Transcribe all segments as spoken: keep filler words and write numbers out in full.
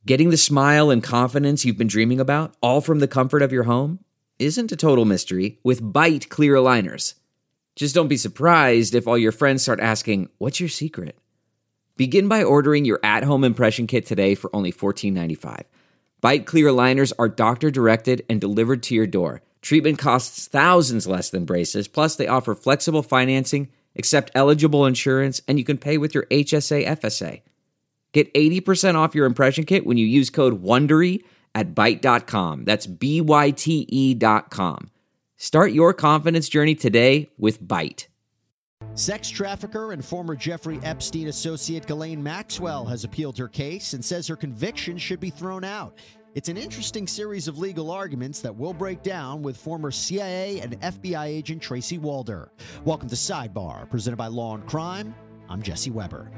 Getting the smile and confidence you've been dreaming about, all from the comfort of your home, isn't a total mystery with Byte clear aligners. Just don't be surprised if all your friends start asking, "What's your secret?" Begin by ordering your at-home impression kit today for only fourteen ninety-five. Byte clear aligners are doctor-directed and delivered to your door. Treatment costs thousands less than braces, plus they offer flexible financing, accept eligible insurance, and you can pay with your H S A F S A. Get eighty percent off your impression kit when you use code WONDERY at byte dot com. That's B Y T E dot com. Start your confidence journey today with Byte. Sex trafficker and former Jeffrey Epstein associate Ghislaine Maxwell has appealed her case and says her conviction should be thrown out. It's an interesting series of legal arguments that we'll break down with former C I A and F B I agent Tracy Walder. Welcome to Sidebar, presented by Law and Crime. I'm Jesse Weber.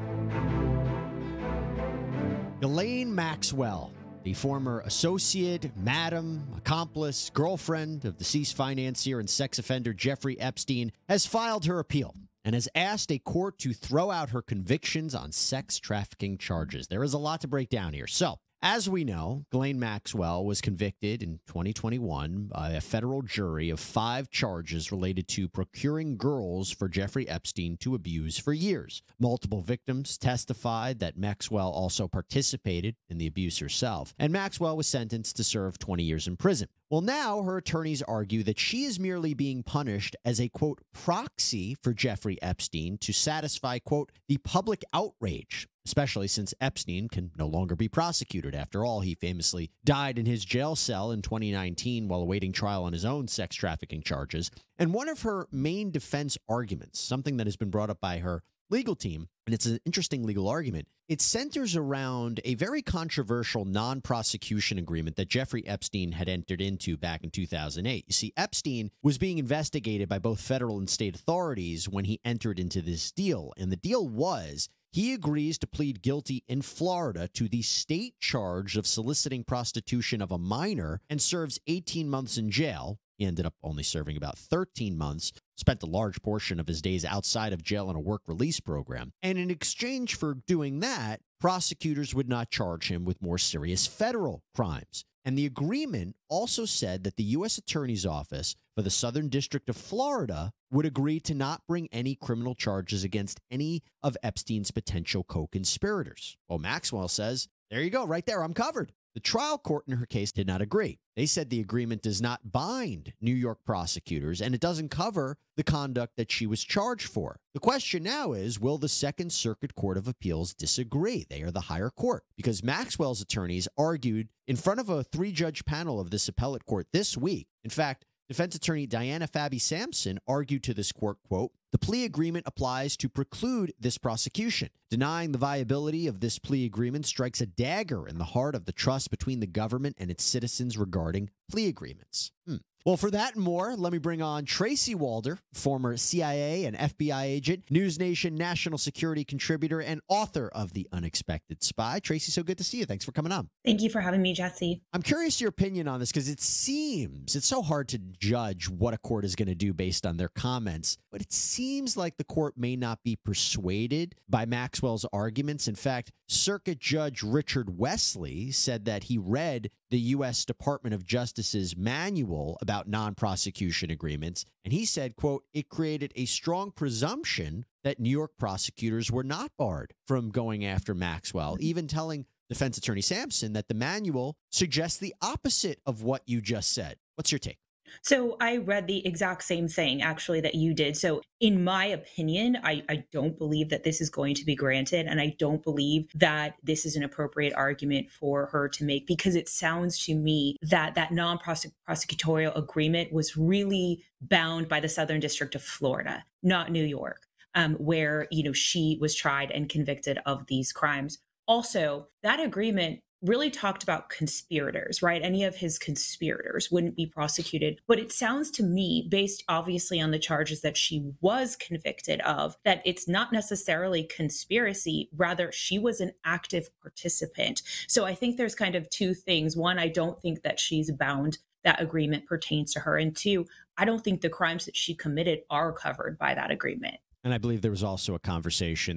Ghislaine Maxwell, the former associate, madam, accomplice, girlfriend of deceased financier and sex offender Jeffrey Epstein, has filed her appeal and has asked a court to throw out her convictions on sex trafficking charges. There is a lot to break down here. So, as we know, Ghislaine Maxwell was convicted in twenty twenty-one by a federal jury of five charges related to procuring girls for Jeffrey Epstein to abuse for years. Multiple victims testified that Maxwell also participated in the abuse herself, and Maxwell was sentenced to serve twenty years in prison. Well, now her attorneys argue that she is merely being punished as a, quote, proxy for Jeffrey Epstein to satisfy, quote, the public outrage, especially since Epstein can no longer be prosecuted. After all, he famously died in his jail cell in twenty nineteen while awaiting trial on his own sex trafficking charges. And one of her main defense arguments, something that has been brought up by her legal team, and it's an interesting legal argument, it centers around a very controversial non-prosecution agreement that Jeffrey Epstein had entered into back in two thousand eight. You see, Epstein was being investigated by both federal and state authorities when he entered into this deal. And the deal was he agrees to plead guilty in Florida to the state charge of soliciting prostitution of a minor and serves eighteen months in jail. He ended up only serving about thirteen months, spent a large portion of his days outside of jail in a work release program. And in exchange for doing that, prosecutors would not charge him with more serious federal crimes. And the agreement also said that the U S Attorney's Office for the Southern District of Florida would agree to not bring any criminal charges against any of Epstein's potential co-conspirators. Well, Maxwell says, there you go, right there, I'm covered. The trial court in her case did not agree. They said the agreement does not bind New York prosecutors, and it doesn't cover the conduct that she was charged for. The question now is, will the Second Circuit Court of Appeals disagree? They are the higher court, because Maxwell's attorneys argued in front of a three-judge panel of this appellate court this week. In fact, defense attorney Diana Fabi Sampson argued to this court, quote, the plea agreement applies to preclude this prosecution. Denying the viability of this plea agreement strikes a dagger in the heart of the trust between the government and its citizens regarding plea agreements. Hmm. Well, for that and more, let me bring on Tracy Walder, former C I A and F B I agent, News Nation national security contributor, and author of The Unexpected Spy. Tracy, so good to see you. Thanks for coming on. Thank you for having me, Jesse. I'm curious your opinion on this because it seems, it's so hard to judge what a court is going to do based on their comments, but it seems like the court may not be persuaded by Maxwell's arguments. In fact, Circuit Judge Richard Wesley said that he read the U S Department of Justice's manual about non-prosecution agreements, and he said, quote, it created a strong presumption that New York prosecutors were not barred from going after Maxwell, even telling defense attorney Sampson that the manual suggests the opposite of what you just said. What's your take? So I read the exact same thing, actually, that you did. So in my opinion, I, I don't believe that this is going to be granted. And I don't believe that this is an appropriate argument for her to make, because it sounds to me that that non-prosecutorial agreement was really bound by the Southern District of Florida, not New York, um, where, you know, she was tried and convicted of these crimes. Also, that agreement really talked about conspirators, right? Any of his conspirators wouldn't be prosecuted. But it sounds to me, based obviously on the charges that she was convicted of, that it's not necessarily conspiracy, rather she was an active participant. So I think there's kind of two things. One, I don't think that she's bound. That agreement pertains to her. And two, I don't think the crimes that she committed are covered by that agreement. And I believe there was also a conversation that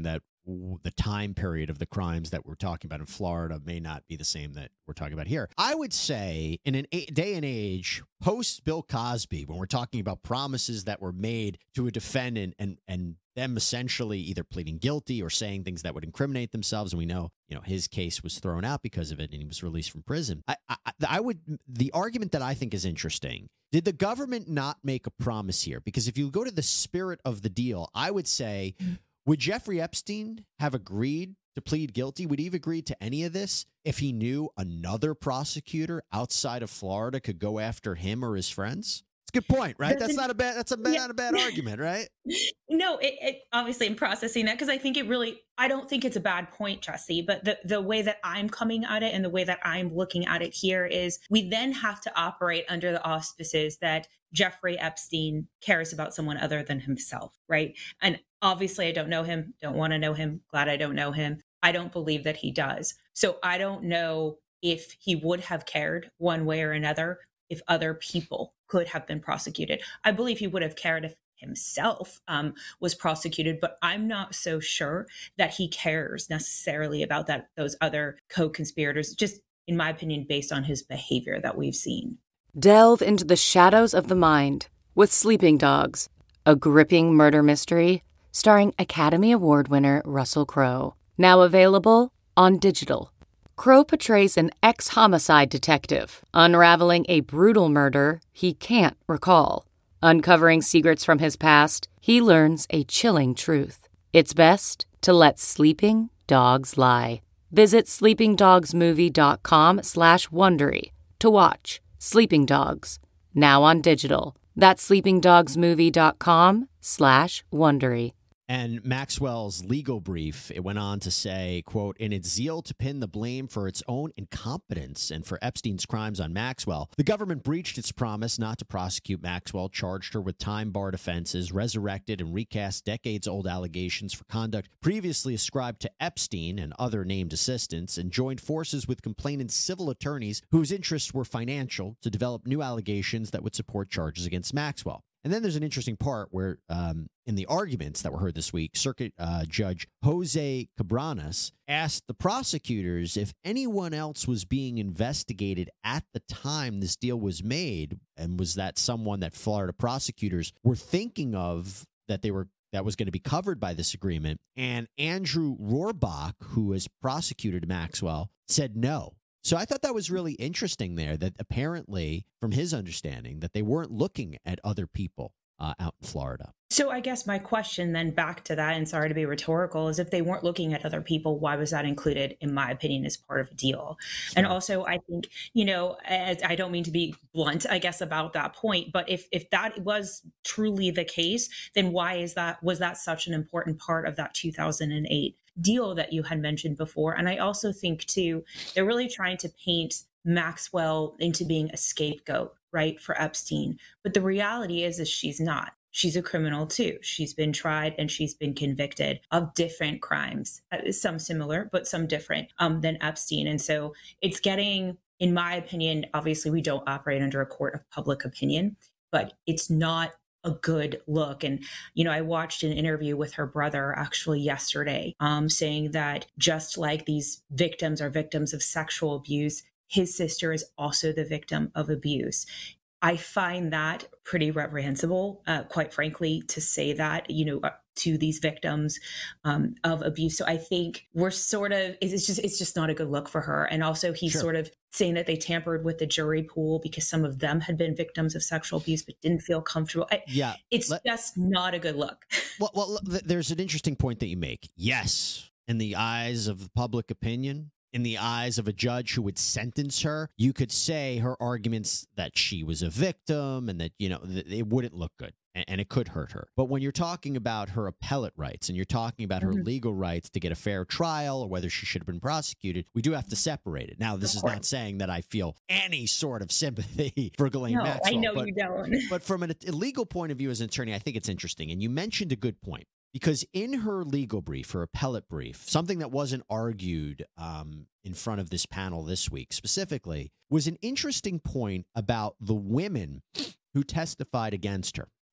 w- the time period of the crimes that we're talking about in Florida may not be the same that we're talking about here. I would say in an a- day and age post Bill Cosby, when we're talking about promises that were made to a defendant and and them essentially either pleading guilty or saying things that would incriminate themselves, and we know, you know, his case was thrown out because of it, and he was released from prison. I, I, I would the argument that I think is interesting. Did the government not make a promise here? Because if you go to the spirit of the deal, I would say, would Jeffrey Epstein have agreed to plead guilty? Would he have agreed to any of this if he knew another prosecutor outside of Florida could go after him or his friends? It's a good point, right? That's not a bad. That's a bad, Yeah. not a bad argument, right? No, it, it obviously I'm processing that because I think it really, I don't think it's a bad point, Jesse, but the, the way that I'm coming at it and the way that I'm looking at it here is we then have to operate under the auspices that Jeffrey Epstein cares about someone other than himself, right? And obviously I don't know him, don't want to know him, glad I don't know him. I don't believe that he does. So I don't know if he would have cared one way or another if other people could have been prosecuted. I believe he would have cared if himself um, was prosecuted, but I'm not so sure that he cares necessarily about that those other co-conspirators, just in my opinion, based on his behavior that we've seen. Delve into the shadows of the mind with Sleeping Dogs, a gripping murder mystery starring Academy Award winner Russell Crowe. Now available on digital. Crowe portrays an ex-homicide detective unraveling a brutal murder he can't recall. Uncovering secrets from his past, he learns a chilling truth. It's best to let sleeping dogs lie. Visit sleepingdogsmovie.com slash Wondery to watch Sleeping Dogs, now on digital. That's sleepingdogsmovie.com slash Wondery. And Maxwell's legal brief, it went on to say, quote, in its zeal to pin the blame for its own incompetence and for Epstein's crimes on Maxwell, the government breached its promise not to prosecute Maxwell, charged her with time-barred offenses, resurrected and recast decades-old allegations for conduct previously ascribed to Epstein and other named assistants, and joined forces with complainant's civil attorneys whose interests were financial to develop new allegations that would support charges against Maxwell. And then there's an interesting part where um, in the arguments that were heard this week, Circuit uh, Judge Jose Cabranes asked the prosecutors if anyone else was being investigated at the time this deal was made, and was that someone that Florida prosecutors were thinking of that they were that was going to be covered by this agreement. And Andrew Rohrbach, who has prosecuted Maxwell, said no. So I thought that was really interesting there, that apparently, from his understanding, that they weren't looking at other people uh, out in Florida. So I guess my question then back to that, and sorry to be rhetorical, is if they weren't looking at other people, why was that included, in my opinion, as part of a deal? Sure. And also, I think, you know, as, I don't mean to be blunt, I guess, about that point, but if if that was truly the case, then why is that, was that such an important part of that two thousand eight deal that you had mentioned before? And I also think, too, they're really trying to paint Maxwell into being a scapegoat, right, for Epstein. But the reality is, is she's not. She's a criminal, too. She's been tried and she's been convicted of different crimes, some similar, but some different um, than Epstein. And so it's getting, in my opinion, obviously we don't operate under a court of public opinion, but it's not a good look. And, you know, I watched an interview with her brother actually yesterday, um, saying that just like these victims are victims of sexual abuse, his sister is also the victim of abuse. I find that pretty reprehensible, uh, quite frankly, to say that, you know, to these victims um, of abuse. So I think we're sort of, it's just, it's just not a good look for her. And also he's sure. sort of saying that they tampered with the jury pool because some of them had been victims of sexual abuse, but didn't feel comfortable. I, yeah. It's Let, just not a good look. well, well, there's an interesting point that you make. Yes. In the eyes of public opinion, in the eyes of a judge who would sentence her, you could say her arguments that she was a victim and that, you know, it wouldn't look good and it could hurt her. But when you're talking about her appellate rights and you're talking about her mm-hmm. legal rights to get a fair trial or whether she should have been prosecuted, we do have to separate it. Now, this is not saying that I feel any sort of sympathy for Ghislaine no, Maxwell. I know but, you don't. But from an, a legal point of view as an attorney, I think it's interesting. And you mentioned a good point. Because in her legal brief, her appellate brief, something that wasn't argued um, in front of this panel this week specifically was an interesting point about the women who testified against her.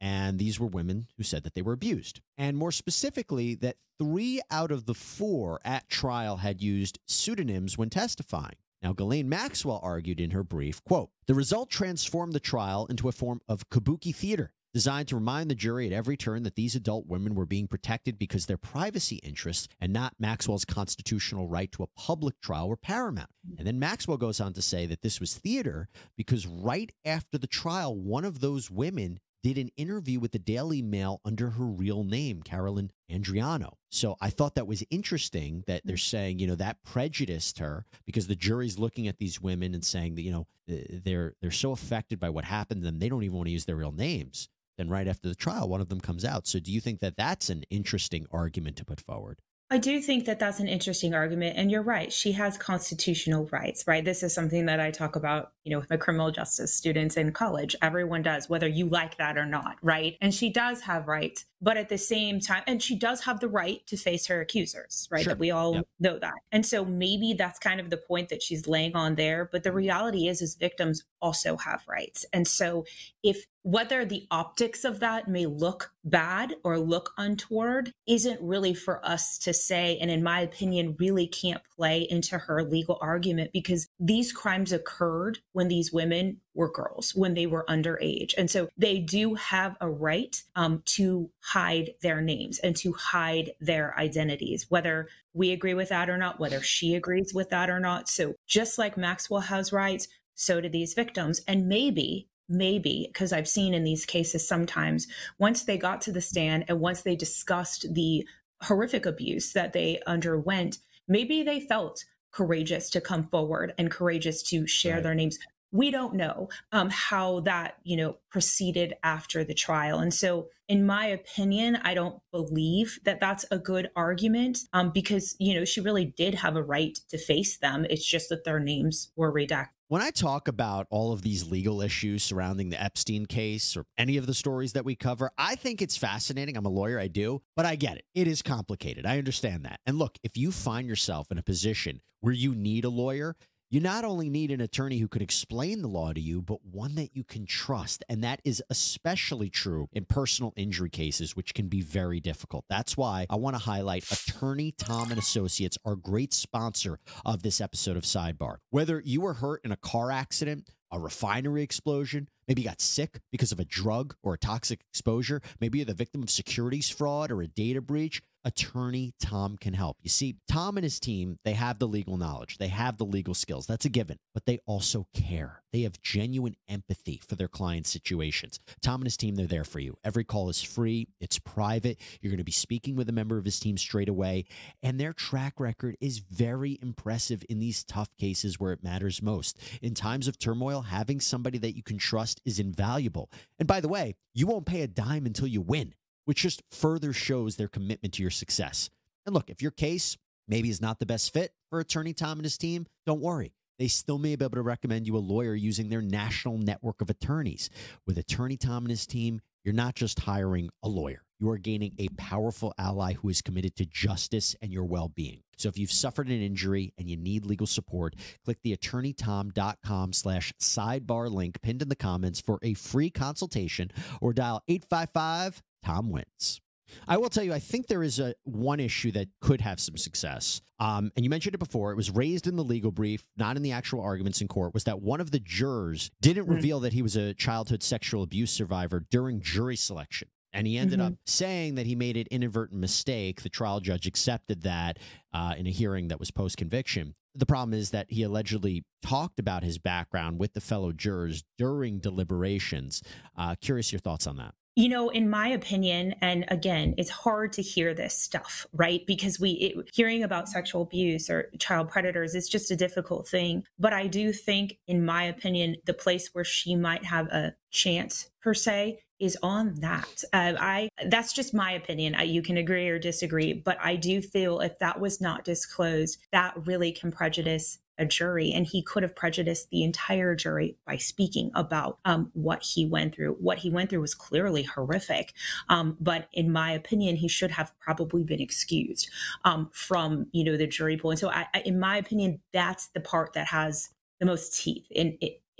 And these were women who said that they were abused. And more specifically, that three out of the four at trial had used pseudonyms when testifying. Now, Ghislaine Maxwell argued in her brief, quote, "The result transformed the trial into a form of kabuki theater, designed to remind the jury at every turn that these adult women were being protected because their privacy interests and not Maxwell's constitutional right to a public trial were paramount." And then Maxwell goes on to say that this was theater because right after the trial, one of those women did an interview with the Daily Mail under her real name, Carolyn Andriano. So I thought that was interesting that they're saying, you know, that prejudiced her because the jury's looking at these women and saying that, you know, they're they're so affected by what happened to them, they don't even want to use their real names. Then right after the trial, one of them comes out. So do you think that that's an interesting argument to put forward? I do think that that's an interesting argument. And you're right. She has constitutional rights, right? This is something that I talk about, you know, with my criminal justice students in college. Everyone does, whether you like that or not, right? And she does have rights. But at the same time, and she does have the right to face her accusers, right? Sure. That we all Yep. know that. And so maybe that's kind of the point that she's laying on there. But the reality is, is victims also have rights. And so if whether the optics of that may look bad or look untoward isn't really for us to say, and in my opinion, really can't play into her legal argument because these crimes occurred when these women were girls, when they were underage. And so they do have a right um, to hide their names and to hide their identities, whether we agree with that or not, whether she agrees with that or not. So just like Maxwell has rights, so do these victims. And maybe Maybe, because I've seen in these cases sometimes, once they got to the stand and once they discussed the horrific abuse that they underwent, maybe they felt courageous to come forward and courageous to share Right. their names. We don't know um, how that, you know, proceeded after the trial. And so in my opinion, I don't believe that that's a good argument um, because, you know, she really did have a right to face them. It's just that their names were redacted. When I talk about all of these legal issues surrounding the Epstein case or any of the stories that we cover, I think it's fascinating. I'm a lawyer, I do, but I get it. It is complicated. I understand that. And look, if you find yourself in a position where you need a lawyer, you not only need an attorney who could explain the law to you, but one that you can trust. And that is especially true in personal injury cases, which can be very difficult. That's why I want to highlight Attorney Tom and Associates, our great sponsor of this episode of Sidebar. Whether you were hurt in a car accident, a refinery explosion, maybe you got sick because of a drug or a toxic exposure, maybe you're the victim of securities fraud or a data breach, Attorney Tom can help. You see, Tom and his team, they have the legal knowledge. They have the legal skills. That's a given. But they also care. They have genuine empathy for their clients' situations. Tom and his team, they're there for you. Every call is free. It's private. You're going to be speaking with a member of his team straight away. And their track record is very impressive in these tough cases where it matters most. In times of turmoil, having somebody that you can trust is invaluable. And by the way, you won't pay a dime until you win, which just further shows their commitment to your success. And look, if your case maybe is not the best fit for Attorney Tom and his team, don't worry. They still may be able to recommend you a lawyer using their national network of attorneys. With Attorney Tom and his team, you're not just hiring a lawyer. You are gaining a powerful ally who is committed to justice and your well-being. So if you've suffered an injury and you need legal support, click the attorneytom.com slash sidebar link pinned in the comments for a free consultation or dial eight five five Tom wins. I will tell you, I think there is a one issue that could have some success. Um, and you mentioned it before. It was raised in the legal brief, not in the actual arguments in court, was that one of the jurors didn't mm-hmm. reveal that he was a childhood sexual abuse survivor during jury selection. And he ended mm-hmm. up saying that he made an inadvertent mistake. The trial judge accepted that uh, in a hearing that was post-conviction. The problem is that he allegedly talked about his background with the fellow jurors during deliberations. Uh, curious your thoughts on that. You know, in my opinion, and again, it's hard to hear this stuff, right? Because we it, hearing about sexual abuse or child predators is just a difficult thing. But I do think, in my opinion, the place where she might have a chance, per se, is on that. Uh, I that's just my opinion. I, you can agree or disagree, but I do feel if that was not disclosed, that really can prejudice a jury, and he could have prejudiced the entire jury by speaking about um, what he went through. What he went through was clearly horrific, um, but in my opinion, he should have probably been excused um, from, you know, the jury pool. And so, I, I, in my opinion, that's the part that has the most teeth in it.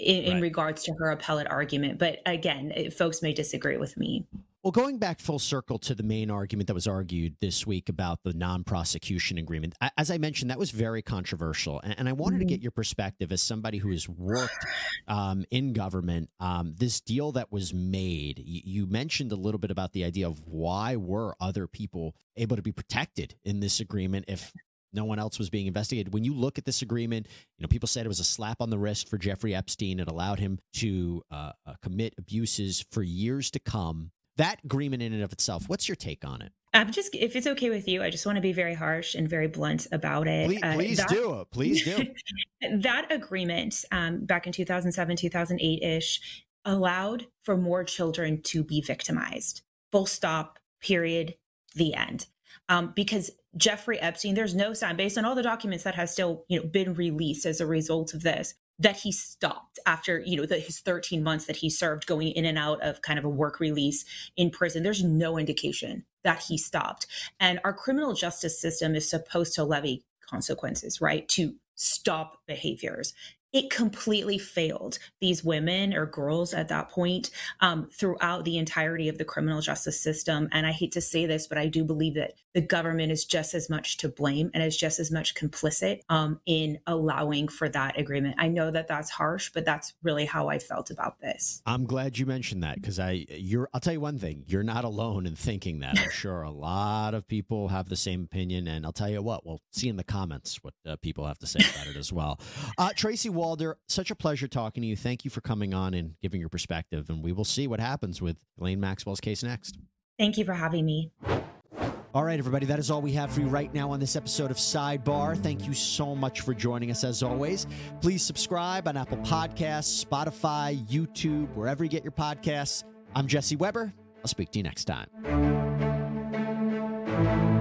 in, in Right. regards to her appellate argument. But again, it- folks may disagree with me. Well, going back full circle to the main argument that was argued this week about the non-prosecution agreement, a- as I mentioned, that was very controversial. And, and I wanted to Mhm. get your perspective as somebody who has worked um, in government. Um, this deal that was made, you, you mentioned a little bit about the idea of why were other people able to be protected in this agreement if no one else was being investigated. When you look at this agreement, you know, people said it was a slap on the wrist for Jeffrey Epstein. It allowed him to uh, uh, commit abuses for years to come. That agreement in and of itself, what's your take on it? I'm just, if it's okay with you, I just want to be very harsh and very blunt about it. Please, Uh, please that- do it. Please do. That agreement um, back in two thousand seven, two thousand eight ish allowed for more children to be victimized. Full stop, period, the end. Um, because Jeffrey Epstein, there's no sign, based on all the documents that have still, you know, been released as a result of this, that he stopped after, you know, the, his thirteen months that he served going in and out of kind of a work release in prison. There's no indication that he stopped. And our criminal justice system is supposed to levy consequences, right? To stop behaviors. It completely failed these women or girls at that point um, throughout the entirety of the criminal justice system. And I hate to say this, but I do believe that the government is just as much to blame and is just as much complicit um, in allowing for that agreement. I know that that's harsh, but that's really how I felt about this. I'm glad you mentioned that because I, you're. I'll tell you one thing: you're not alone in thinking that. I'm sure a lot of people have the same opinion, and I'll tell you what: we'll see in the comments what uh, people have to say about it as well. Uh, Tracy Walder, such a pleasure talking to you. Thank you for coming on and giving your perspective, and we will see what happens with Ghislaine Maxwell's case next. Thank you for having me. All right, everybody, that is all we have for you right now on this episode of Sidebar. Thank you so much for joining us, as always. Please subscribe on Apple Podcasts, Spotify, YouTube, wherever you get your podcasts. I'm Jesse Weber. I'll speak to you next time.